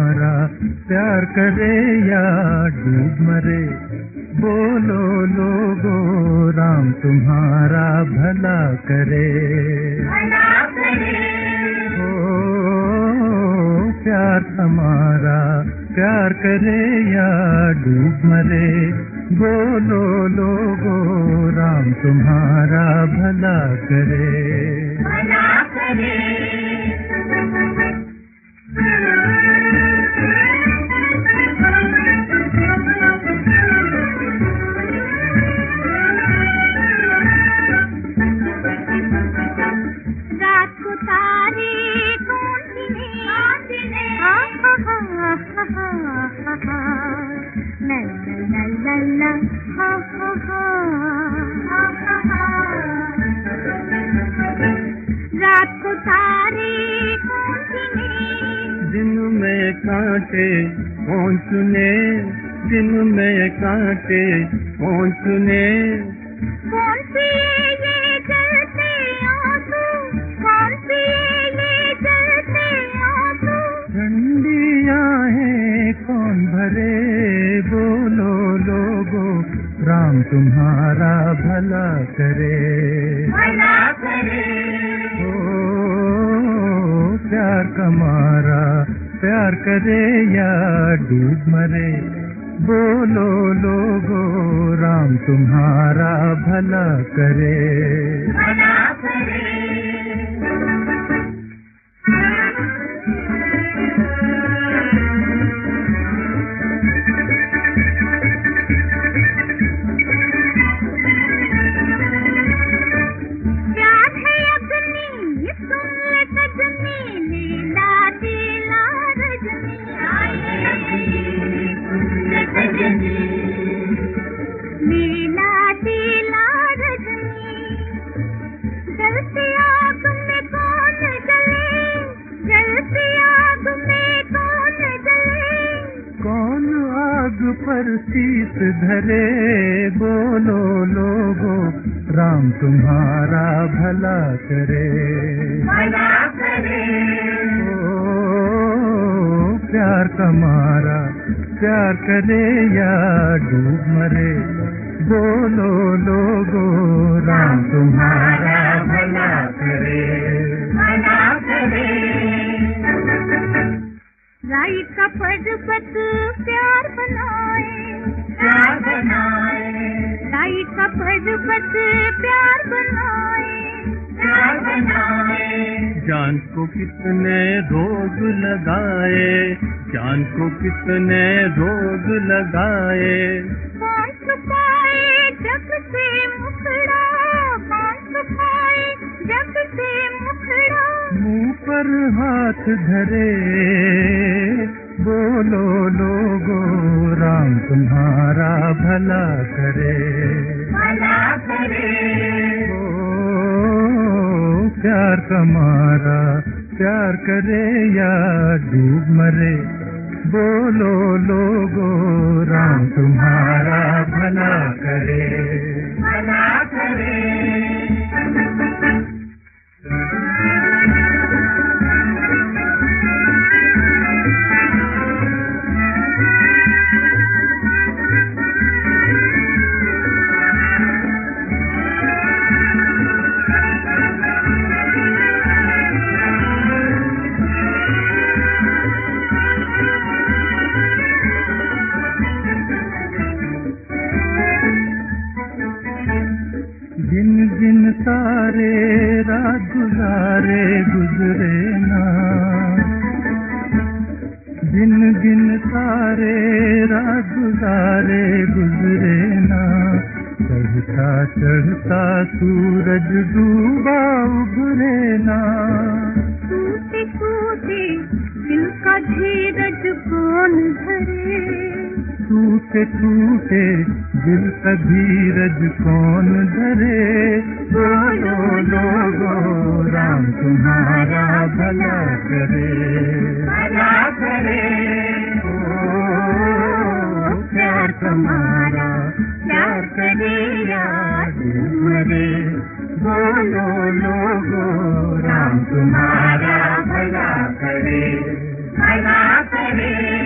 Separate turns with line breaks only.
तुम्हारा प्यार करे या डूब मरे, बोलो लोगो राम तुम्हारा भला करे। ओ प्यार हमारा प्यार करे या डूब मरे, बोलो लोगो राम तुम्हारा भला करे।
रात को तारे कौन गिने, ला ला ला हा हा हा। रात को तारे कौन गिने,
दिन में कांटे कौन चुने, दिन में कांटे कौन चुने,
कौन पिए ये जलते आंसू, कौन पिए ये जलते आंसू,
ठंडी आहें कौन भरे, बोलो लोगो राम तुम्हारा भला करे। ओ प्यार कमारा प्यार करे या डूब मरे, बोलो लोगो राम तुम्हारा भला करे। पर शीश धरे, बोलो लोगो राम तुम्हारा भला करे। ओ प्यार कमारा प्यार करे या डूब मरे, बोलो लोगो राम तुम्हारा भला करे।
राई का पर्वत प्यार बनाए, राई का पर्वत प्यार बनाए,
जान को कितने रोग लगाए, जान को कितने रोग लगाए,
कौन छुपाए जग से मुखड़ा, कौन छुपाए जग से मुखड़ा,
मुंह पर हाथ धरे, बोलो लोगो राम तुम्हारा भला करे। ओ प्यार कमारा प्यार करे या डूब मरे, बोलो लोगो राम तुम्हारा भला करे। जिन जिन सारे रात गुजारे गुजरे ना, जिन जिन सारे रात गुजारे गुजरे ना, चढ़ता चढ़ता सूरज डूबा उभरे ना,
टूटे टूटे दिल का धीरज कौन धरे,
टूटे टूटे दिल का धीरज कौन धरे, बोलो लोगो राम तुम्हारा भला करे। ओ प्यार तुम्हारा प्यार करे या डूब मरे, बोलो लोगो राम तुम्हारा भला करे। भला करे।